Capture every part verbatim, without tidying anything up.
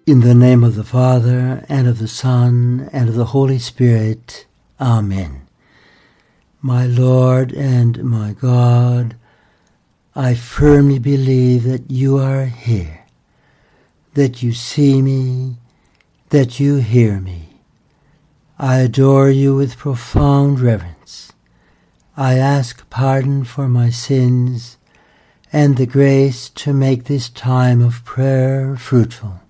In the name of the Father, and of the Son, and of the Holy Spirit. Amen. My Lord and my God, I firmly believe that you are here, that you see me, that you hear me. I adore you with profound reverence. I ask pardon for my sins and the grace to make this time of prayer fruitful.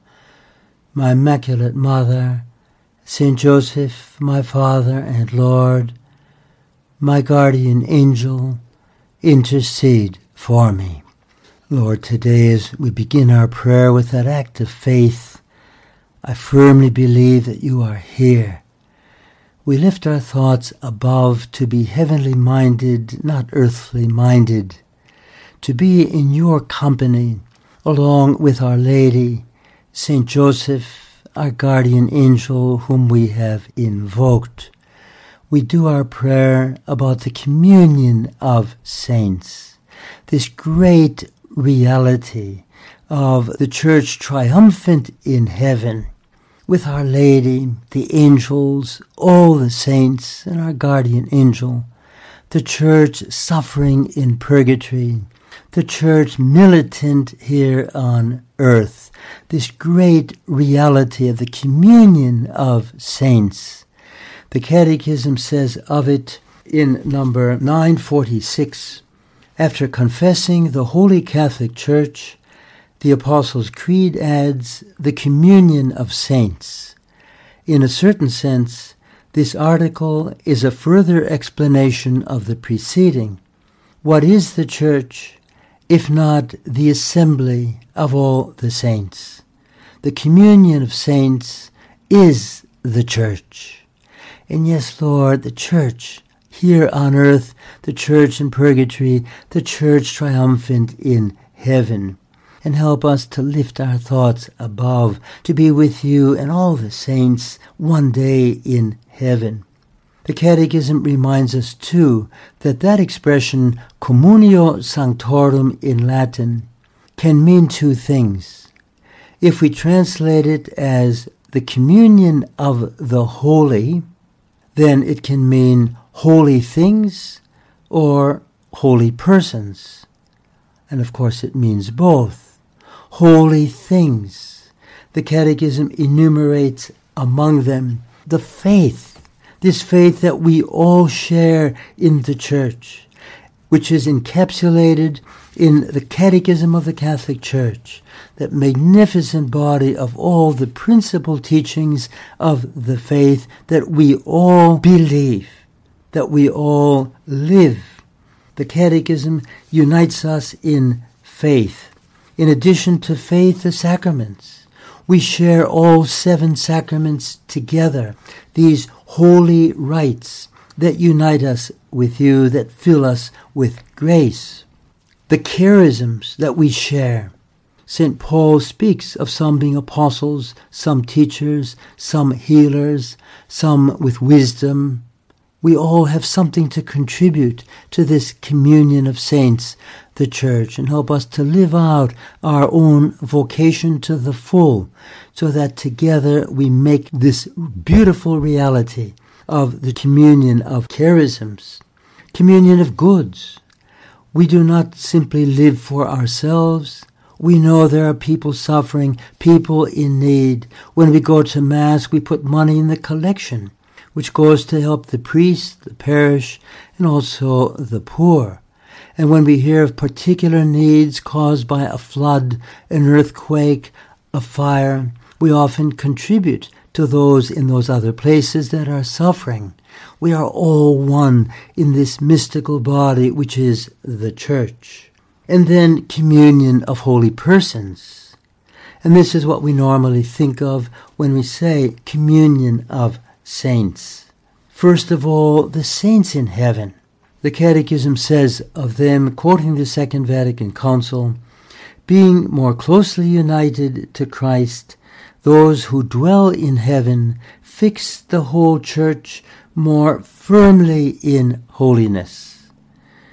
My Immaculate Mother, Saint Joseph, my Father and Lord, my guardian angel, intercede for me. Lord, today as we begin our prayer with that act of faith, I firmly believe that you are here. We lift our thoughts above to be heavenly minded, not earthly minded, to be in your company, along with Our Lady, Saint Joseph, our guardian angel whom we have invoked. We do our prayer about the communion of saints, this great reality of the Church triumphant in heaven, with Our Lady, the angels, all the saints, and our guardian angel, the Church suffering in purgatory, the Church militant here on earth, this great reality of the communion of saints. The Catechism says of it in number nine forty-six, after confessing the Holy Catholic Church, the Apostles' Creed adds the communion of saints. In a certain sense, this article is a further explanation of the preceding. What is the Church, if not the assembly of all the saints? The communion of saints is the Church. And yes, Lord, the Church here on earth, the Church in purgatory, the Church triumphant in heaven. And help us to lift our thoughts above, to be with you and all the saints one day in heaven. The Catechism reminds us, too, that that expression, communio sanctorum in Latin, can mean two things. If we translate it as the communion of the holy, then it can mean holy things or holy persons. And of course it means both. Holy things. The Catechism enumerates among them the faith, this faith that we all share in the Church, which is encapsulated in the Catechism of the Catholic Church, that magnificent body of all the principal teachings of the faith that we all believe, that we all live. The Catechism unites us in faith. In addition to faith, the sacraments. We share all seven sacraments together, these holy rites that unite us with you, that fill us with grace. The charisms that we share. Saint Paul speaks of some being apostles, some teachers, some healers, some with wisdom. We all have something to contribute to this communion of saints, the Church, and help us to live out our own vocation to the full, so that together we make this beautiful reality of the communion of charisms, communion of goods. We do not simply live for ourselves. We know there are people suffering, people in need. When we go to Mass, we put money in the collection, which goes to help the priest, the parish, and also the poor. And when we hear of particular needs caused by a flood, an earthquake, a fire, we often contribute to those in those other places that are suffering. We are all one in this mystical body, which is the Church. And then communion of holy persons. And this is what we normally think of when we say communion of saints. First of all, the saints in heaven. The Catechism says of them, quoting the Second Vatican Council, being more closely united to Christ, those who dwell in heaven fix the whole Church more firmly in holiness.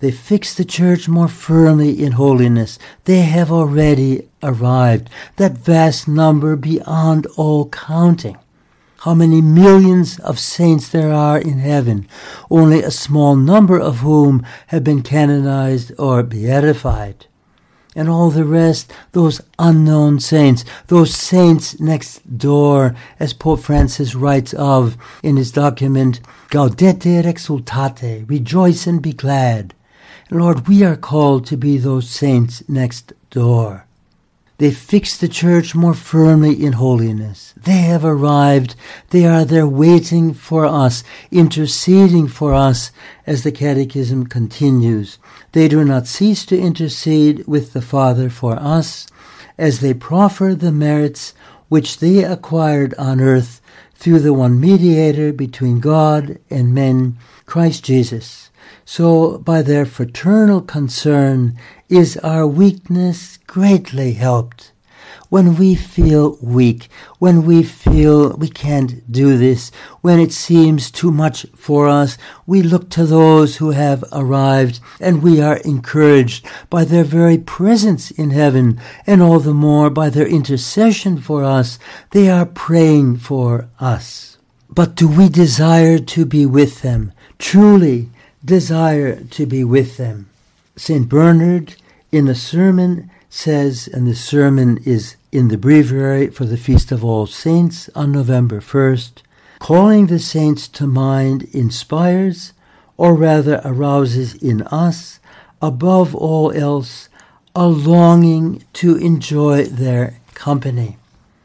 They fix the church more firmly in holiness. They have already arrived, that vast number beyond all counting. How many millions of saints there are in heaven, only a small number of whom have been canonized or beatified. And all the rest, those unknown saints, those saints next door, as Pope Francis writes of in his document, Gaudete et exultate, rejoice and be glad. Lord, we are called to be those saints next door. They fix the church more firmly in holiness. They have arrived. They are there waiting for us, interceding for us, as the Catechism continues. They do not cease to intercede with the Father for us, as they proffer the merits which they acquired on earth through the one mediator between God and men, Christ Jesus. So by their fraternal concern is our weakness greatly helped. When we feel weak, when we feel we can't do this, when it seems too much for us, we look to those who have arrived, and we are encouraged by their very presence in heaven, and all the more by their intercession for us. They are praying for us. But do we desire to be with them? Truly desire to be with them. Saint Bernard in a sermon says, and the sermon is in the breviary for the Feast of All Saints on November first, calling the saints to mind inspires, or rather arouses in us, above all else, a longing to enjoy their company,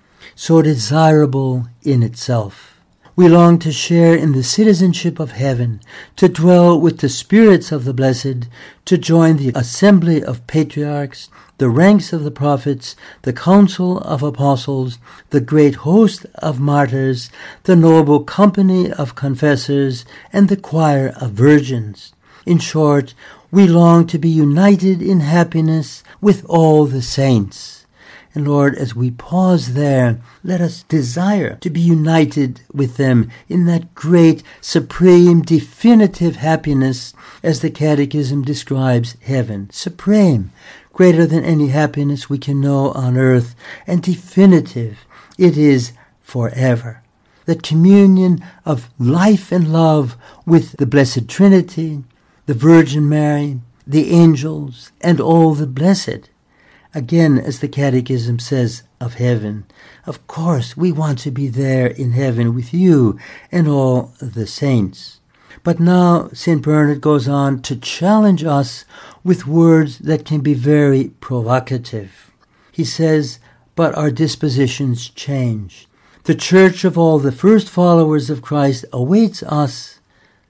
so desirable in itself. We long to share in the citizenship of heaven, to dwell with the spirits of the blessed, to join the assembly of patriarchs, the ranks of the prophets, the council of apostles, the great host of martyrs, the noble company of confessors, and the choir of virgins. In short, we long to be united in happiness with all the saints. And Lord, as we pause there, let us desire to be united with them in that great, supreme, definitive happiness, as the Catechism describes heaven. Supreme, greater than any happiness we can know on earth, and definitive. It is forever. That communion of life and love with the Blessed Trinity, the Virgin Mary, the angels, and all the blessed. Again, as the Catechism says of heaven, of course we want to be there in heaven with you and all the saints. But now Saint Bernard goes on to challenge us with words that can be very provocative. He says, but our dispositions change. The church of all the first followers of Christ awaits us,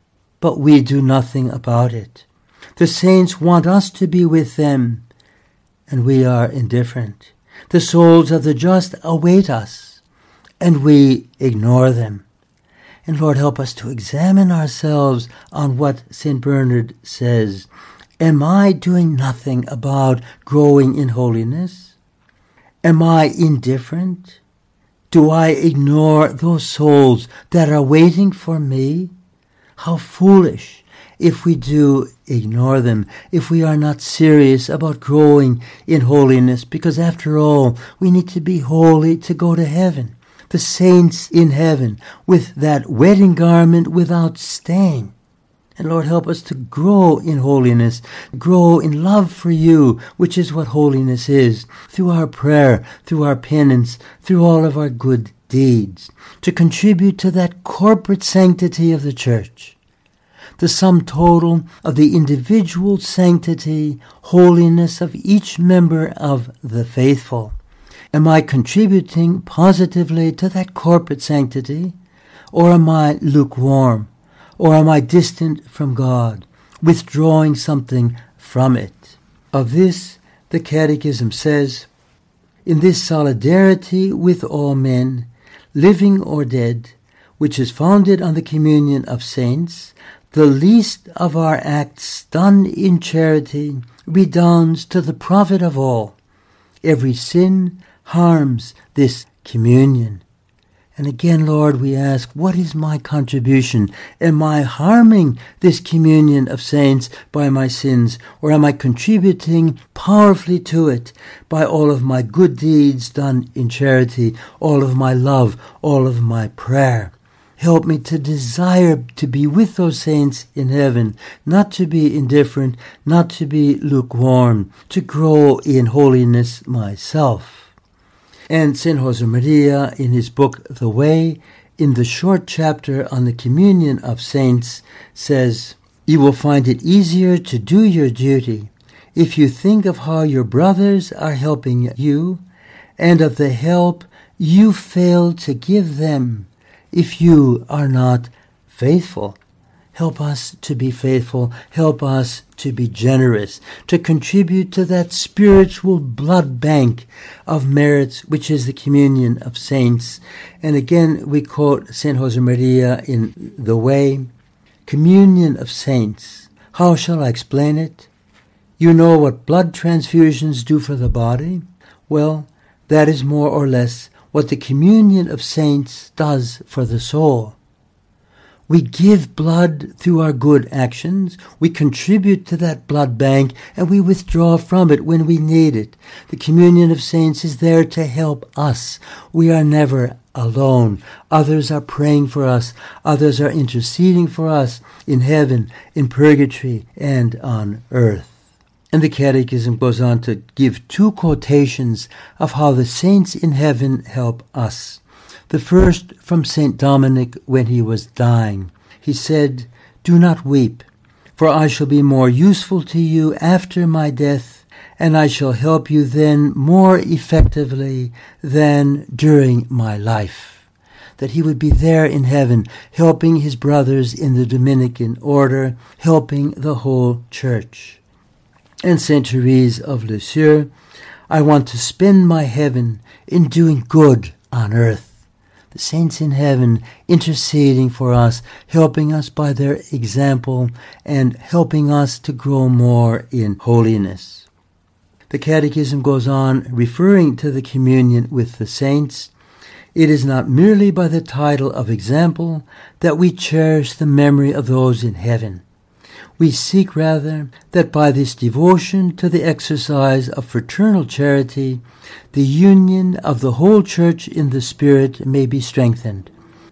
but we do nothing about it. The saints want us to be with them, and we are indifferent. The souls of the just await us, and we ignore them. And Lord, help us to examine ourselves on what Saint Bernard says. Am I doing nothing about growing in holiness? Am I indifferent? Do I ignore those souls that are waiting for me? How foolish if we do ignore them, if we are not serious about growing in holiness, because after all, we need to be holy to go to heaven. The saints in heaven with that wedding garment without stain. And Lord, help us to grow in holiness, grow in love for you, which is what holiness is, through our prayer, through our penance, through all of our good deeds, to contribute to that corporate sanctity of the church. The sum total of the individual sanctity, holiness of each member of the faithful. Am I contributing positively to that corporate sanctity, or am I lukewarm, or am I distant from God, withdrawing something from it? Of this, the Catechism says, in this solidarity with all men, living or dead, which is founded on the communion of saints, the least of our acts done in charity redounds to the profit of all. Every sin harms this communion. And again, Lord, we ask, what is my contribution? Am I harming this communion of saints by my sins, or am I contributing powerfully to it by all of my good deeds done in charity, all of my love, all of my prayer? Help me to desire to be with those saints in heaven, not to be indifferent, not to be lukewarm, to grow in holiness myself. And Saint Josemaria, in his book The Way, in the short chapter on the communion of saints, says, "You will find it easier to do your duty if you think of how your brothers are helping you, and of the help you fail to give them if you are not faithful." Help us to be faithful. Help us to be generous, to contribute to that spiritual blood bank of merits, which is the communion of saints. And again, we quote Saint Josemaria in The Way, "Communion of saints. How shall I explain it? You know what blood transfusions do for the body? Well, that is more or less what the communion of saints does for the soul. We give blood through our good actions, we contribute to that blood bank, and we withdraw from it when we need it. The communion of saints is there to help us. We are never alone. Others are praying for us. Others are interceding for us in heaven, in purgatory, and on earth." And the Catechism goes on to give two quotations of how the saints in heaven help us. The first from Saint Dominic when he was dying. He said, "Do not weep, for I shall be more useful to you after my death, and I shall help you then more effectively than during my life." That he would be there in heaven, helping his brothers in the Dominican order, helping the whole church. And Saint Therese of Lisieux, "I want to spend my heaven in doing good on earth." The saints in heaven interceding for us, helping us by their example, and helping us to grow more in holiness. The Catechism goes on, referring to the communion with the saints. "It is not merely by the title of example that we cherish the memory of those in heaven. We seek rather that by this devotion to the exercise of fraternal charity, the union of the whole Church in the Spirit may be strengthened.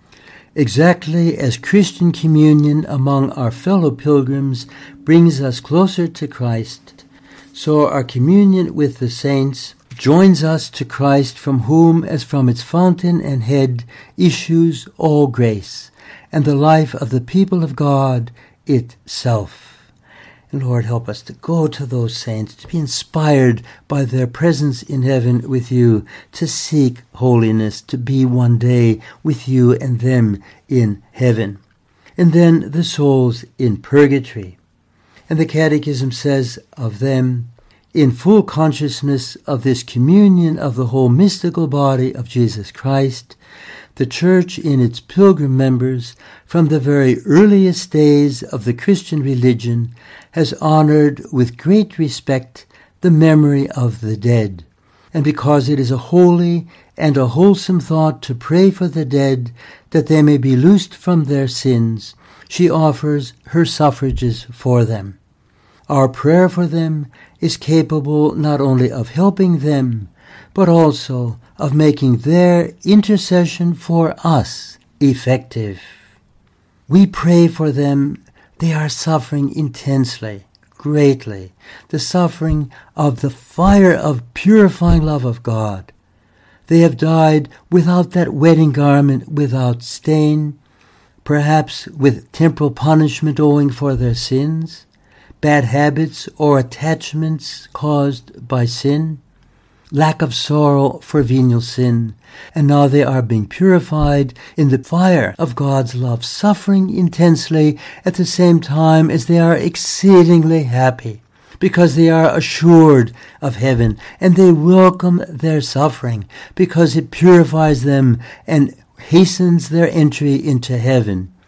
Exactly as Christian communion among our fellow pilgrims brings us closer to Christ, so our communion with the saints joins us to Christ, from whom, as from its fountain and head, issues all grace, and the life of the people of God itself." And Lord, help us to go to those saints, to be inspired by their presence in heaven with you, to seek holiness, to be one day with you and them in heaven. And then the souls in purgatory. And the Catechism says of them, "In full consciousness of this communion of the whole mystical body of Jesus Christ, the Church in its pilgrim members, from the very earliest days of the Christian religion, has honored with great respect the memory of the dead. And because it is a holy and a wholesome thought to pray for the dead, that they may be loosed from their sins, she offers her suffrages for them. Our prayer for them is capable not only of helping them, but also of making their intercession for us effective. We pray for them. They are suffering intensely, greatly, the suffering of the fire of purifying love of God. They have died without that wedding garment, without stain, perhaps with temporal punishment owing for their sins, bad habits or attachments caused by sin, lack of sorrow for venial sin, and now they are being purified in the fire of God's love, suffering intensely at the same time as they are exceedingly happy, because they are assured of heaven, and they welcome their suffering, because it purifies them and hastens their entry into heaven.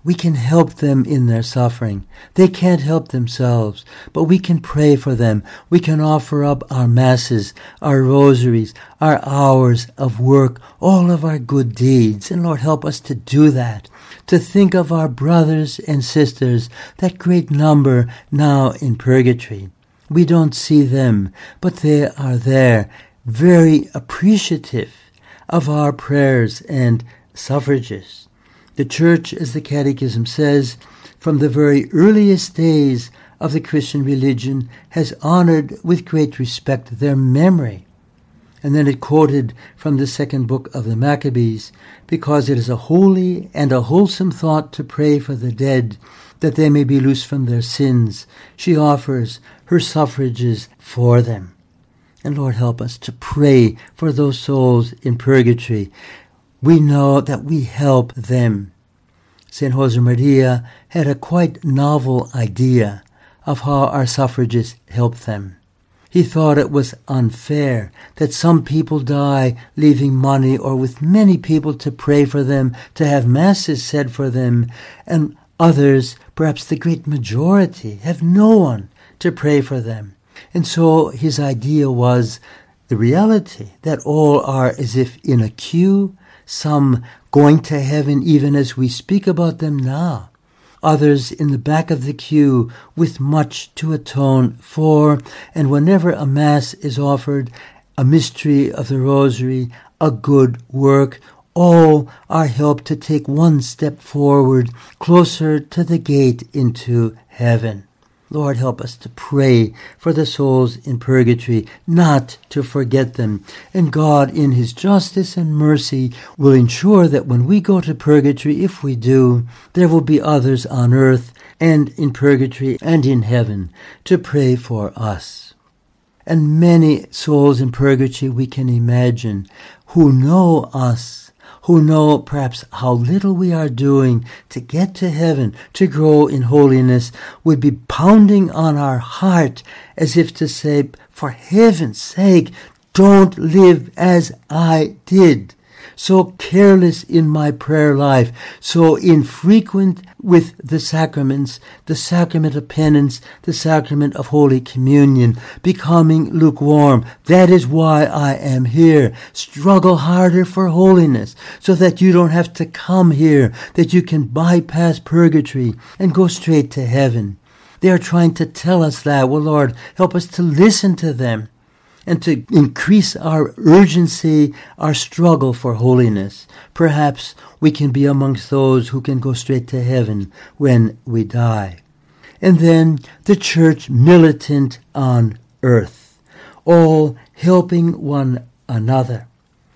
We can help them in their suffering. They can't help themselves, but we can pray for them. We can offer up our masses, our rosaries, our hours of work, all of our good deeds. And Lord, help us to do that, to think of our brothers and sisters, that great number now in purgatory. We don't see them, but they are there, very appreciative of our prayers and suffrages. The Church, as the Catechism says, from the very earliest days of the Christian religion, has honored with great respect their memory. And then it quoted from the second book of the Maccabees, because it is a holy and a wholesome thought to pray for the dead, that they may be loosed from their sins. She offers her suffrages for them. And Lord, help us to pray for those souls in purgatory. We know that we help them. Saint Josemaria had a quite novel idea of how our suffrages help them. He thought it was unfair that some people die leaving money or with many people to pray for them, to have masses said for them, and others, perhaps the great majority, have no one to pray for them. And so his idea was the reality that all are as if in a queue, some going to heaven even as we speak about them now, others in the back of the queue with much to atone for, and whenever a Mass is offered, a mystery of the Rosary, a good work, all are helped to take one step forward, closer to the gate into heaven. Lord, help us to pray for the souls in purgatory, not to forget them. And God, in his justice and mercy, will ensure that when we go to purgatory, if we do, there will be others on earth and in purgatory and in heaven to pray for us. And many souls in purgatory we can imagine who know us, who know perhaps how little we are doing to get to heaven, to grow in holiness, would be pounding on our heart as if to say, for heaven's sake, don't live as I did. So careless in my prayer life, so infrequent with the sacraments, the sacrament of penance, the sacrament of Holy Communion, becoming lukewarm. That is why I am here. Struggle harder for holiness, so that you don't have to come here, that you can bypass purgatory and go straight to heaven. They are trying to tell us that. Well, Lord, help us to listen to them, and to increase our urgency, our struggle for holiness. Perhaps we can be amongst those who can go straight to heaven when we die. And then the Church militant on earth, all helping one another,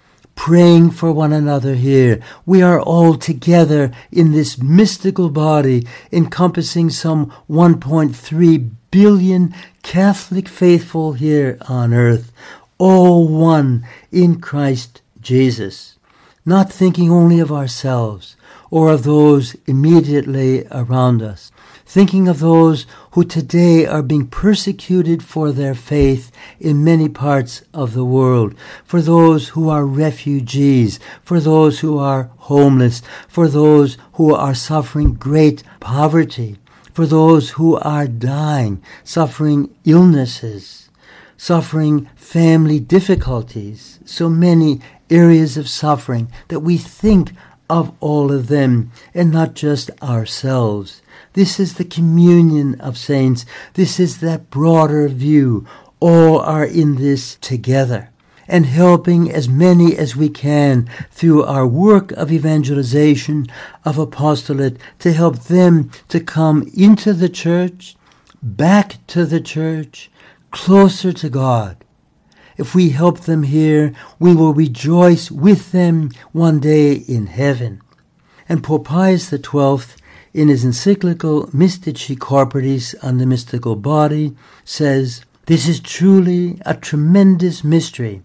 praying for one another here. We are all together in this mystical body encompassing some one point three billion Catholic faithful here on earth, all one in Christ Jesus, not thinking only of ourselves or of those immediately around us, thinking of those who today are being persecuted for their faith in many parts of the world, for those who are refugees, for those who are homeless, for those who are suffering great poverty, for those who are dying, suffering illnesses, suffering family difficulties, so many areas of suffering, that we think of all of them and not just ourselves. This is the communion of saints. This is that broader view. All are in this together, and helping as many as we can through our work of evangelization, of apostolate, to help them to come into the church, back to the church, closer to God. If we help them here, we will rejoice with them one day in heaven. And Pope Pius the twelfth, in his encyclical Mystici Corporis on the mystical body, says, "This is truly a tremendous mystery,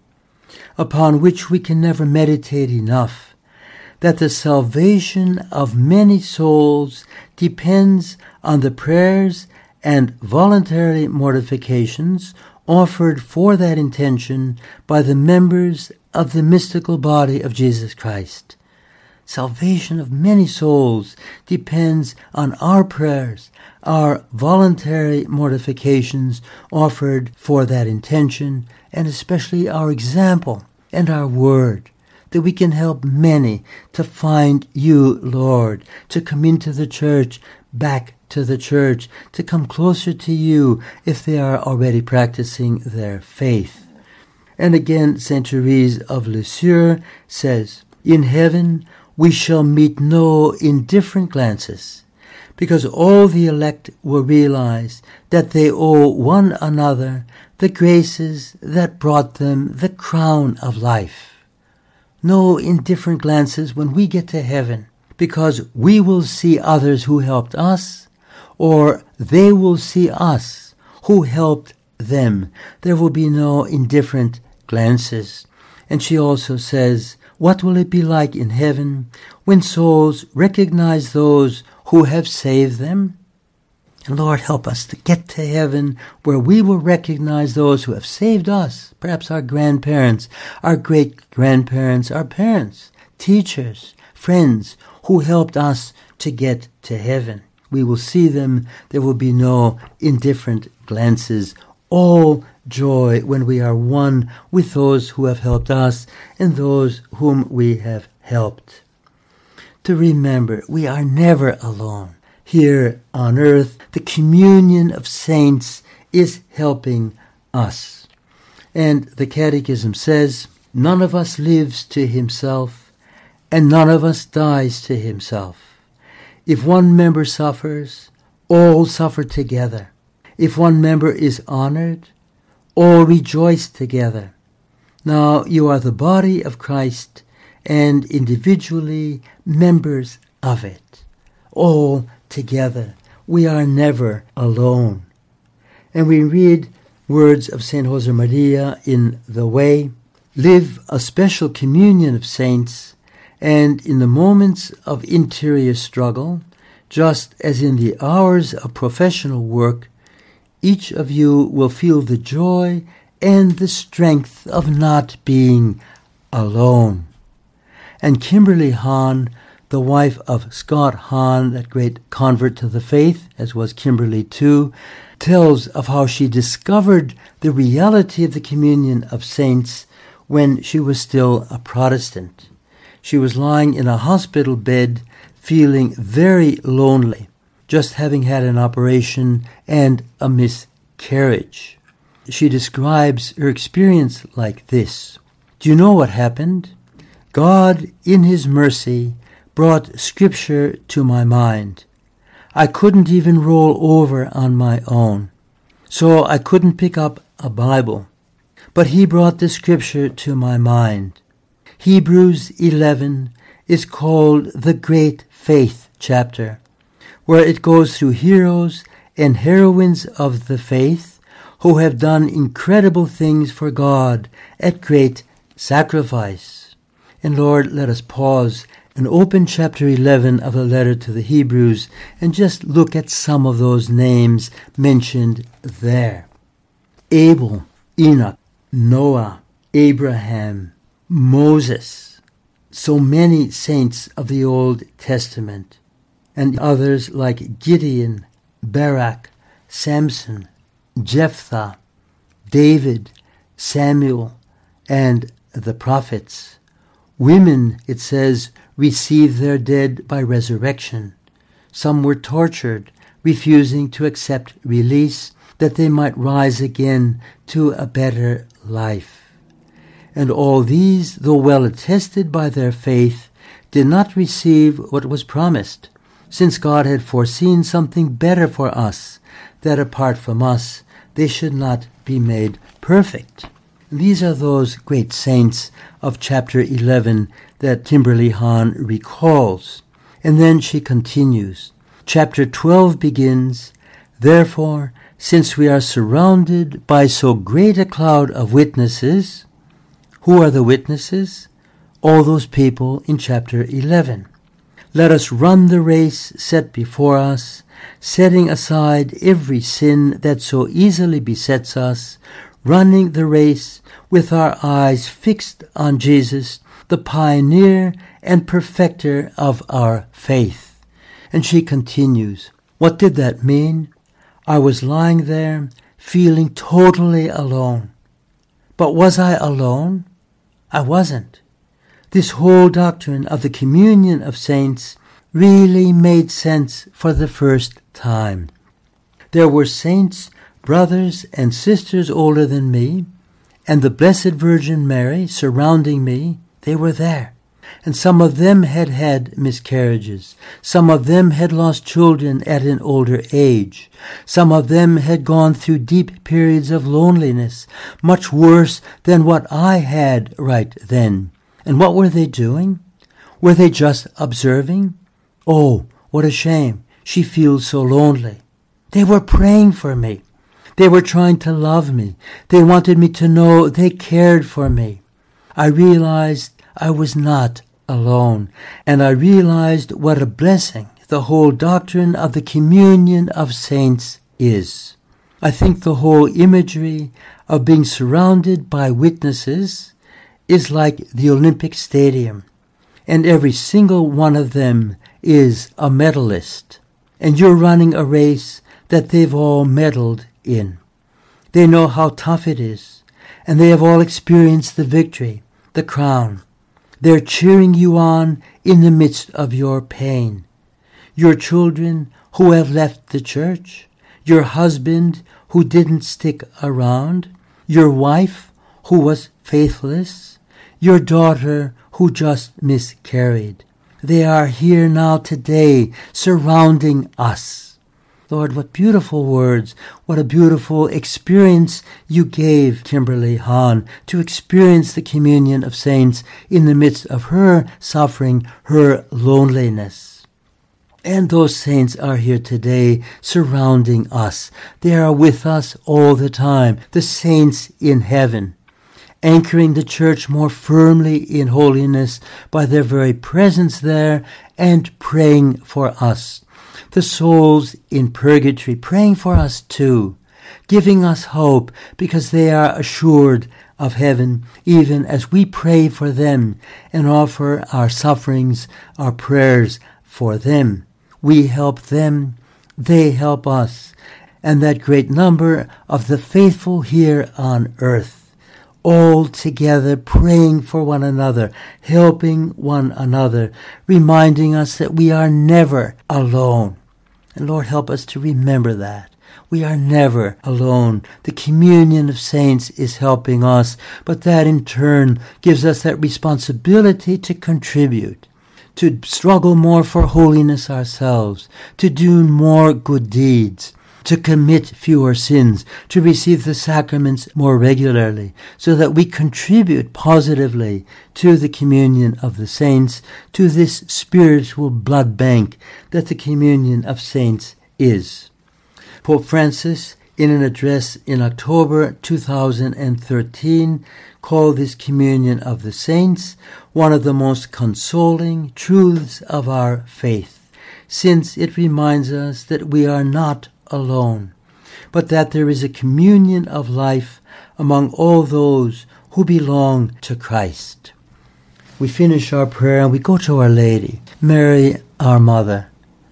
upon which we can never meditate enough, that the salvation of many souls depends on the prayers and voluntary mortifications offered for that intention by the members of the mystical body of Jesus Christ. salvation of many souls depends on our prayers, our voluntary mortifications offered for that intention, and especially our example and our word, that we can help many to find you, Lord, to come into the church, back to the church, to come closer to you if they are already practicing their faith. And again, Saint Therese of Lisieux says, "In heaven we shall meet no indifferent glances, because all the elect will realize that they owe one another the graces that brought them the crown of life." No indifferent glances when we get to heaven, because we will see others who helped us, or they will see us who helped them. There will be no indifferent glances. And she also says, what will it be like in heaven when souls recognize those who have saved them? And Lord, help us to get to heaven where we will recognize those who have saved us, perhaps our grandparents, our great-grandparents, our parents, teachers, friends who helped us to get to heaven. We will see them. There will be no indifferent glances. All joy when we are one with those who have helped us and those whom we have helped. To remember, we are never alone. Here on earth, the communion of saints is helping us. And the Catechism says, none of us lives to himself, and none of us dies to himself. If one member suffers, all suffer together. If one member is honored, all rejoice together. Now you are the body of Christ, and individually members of it. All together. We are never alone. And we read words of Saint Josemaria in The Way, live a special communion of saints, and in the moments of interior struggle, just as in the hours of professional work, each of you will feel the joy and the strength of not being alone. And Kimberly Hahn, the wife of Scott Hahn, that great convert to the faith, as was Kimberly too, tells of how she discovered the reality of the communion of saints when she was still a Protestant. She was lying in a hospital bed, feeling very lonely, just having had an operation and a miscarriage. She describes her experience like this. Do you know what happened? God, in his mercy, brought Scripture to my mind. I couldn't even roll over on my own, so I couldn't pick up a Bible. But he brought the Scripture to my mind. Hebrews eleven is called the Great Faith chapter, where it goes through heroes and heroines of the faith who have done incredible things for God at great sacrifice. And Lord, let us pause and open chapter eleven of the letter to the Hebrews and just look at some of those names mentioned there. Abel, Enoch, Noah, Abraham, Moses, so many saints of the Old Testament, and others like Gideon, Barak, Samson, Jephthah, David, Samuel, and the prophets. Women, it says, received their dead by resurrection. Some were tortured, refusing to accept release, that they might rise again to a better life. And all these, though well attested by their faith, did not receive what was promised, since God had foreseen something better for us, that apart from us they should not be made perfect. These are those great saints of chapter eleven that Kimberly Hahn recalls. And then she continues. Chapter twelve begins, therefore, since we are surrounded by so great a cloud of witnesses. Who are the witnesses? All those people in chapter eleven. Let us run the race set before us, setting aside every sin that so easily besets us, running the race with our eyes fixed on Jesus, the pioneer and perfecter of our faith. And she continues, what did that mean? I was lying there, feeling totally alone. But was I alone? I wasn't. This whole doctrine of the communion of saints really made sense for the first time. There were saints, brothers and sisters older than me, and the Blessed Virgin Mary surrounding me. They were there. And some of them had had miscarriages. Some of them had lost children at an older age. Some of them had gone through deep periods of loneliness, much worse than what I had right then. And what were they doing? Were they just observing? Oh, what a shame. She feels so lonely. They were praying for me. They were trying to love me. They wanted me to know they cared for me. I realized I was not alone, and I realized what a blessing the whole doctrine of the communion of saints is. I think the whole imagery of being surrounded by witnesses is like the Olympic Stadium, and every single one of them is a medalist, and you're running a race that they've all medaled in. They know how tough it is, and they have all experienced the victory, the crown. They're cheering you on in the midst of your pain. Your children who have left the church, your husband who didn't stick around, your wife who was faithless, your daughter who just miscarried. They are here now today, surrounding us. Lord, what beautiful words, what a beautiful experience you gave Kimberly Hahn to experience the communion of saints in the midst of her suffering, her loneliness. And those saints are here today surrounding us. They are with us all the time, the saints in heaven, anchoring the church more firmly in holiness by their very presence there and praying for us. The souls in purgatory praying for us too, giving us hope because they are assured of heaven, even as we pray for them and offer our sufferings, our prayers for them. We help them, they help us, and that great number of the faithful here on earth, all together praying for one another, helping one another, reminding us that we are never alone. And Lord, help us to remember that. We are never alone. The communion of saints is helping us, but that in turn gives us that responsibility to contribute, to struggle more for holiness ourselves, to do more good deeds, to commit fewer sins, to receive the sacraments more regularly, so that we contribute positively to the communion of the saints, to this spiritual blood bank that the communion of saints is. Pope Francis, in an address in October two thousand thirteen, called this communion of the saints one of the most consoling truths of our faith, since it reminds us that we are not alone, but that there is a communion of life among all those who belong to Christ. We finish our prayer and we go to Our Lady, Mary, our Mother.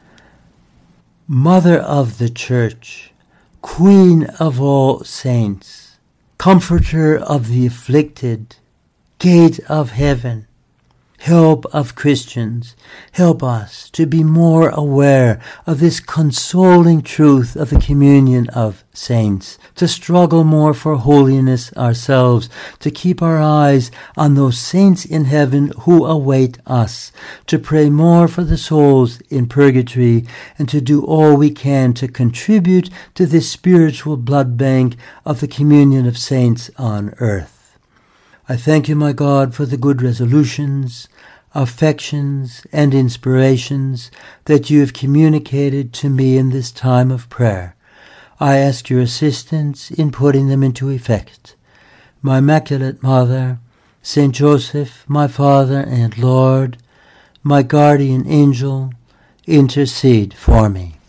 Mother of the Church, Queen of all saints, Comforter of the afflicted, Gate of heaven, help of Christians, help us to be more aware of this consoling truth of the communion of saints, to struggle more for holiness ourselves, to keep our eyes on those saints in heaven who await us, to pray more for the souls in purgatory, and to do all we can to contribute to this spiritual blood bank of the communion of saints on earth. I thank you, my God, for the good resolutions, affections, and inspirations that you have communicated to me in this time of prayer. I ask your assistance in putting them into effect. My Immaculate Mother, Saint Joseph, my Father and Lord, my guardian angel, intercede for me.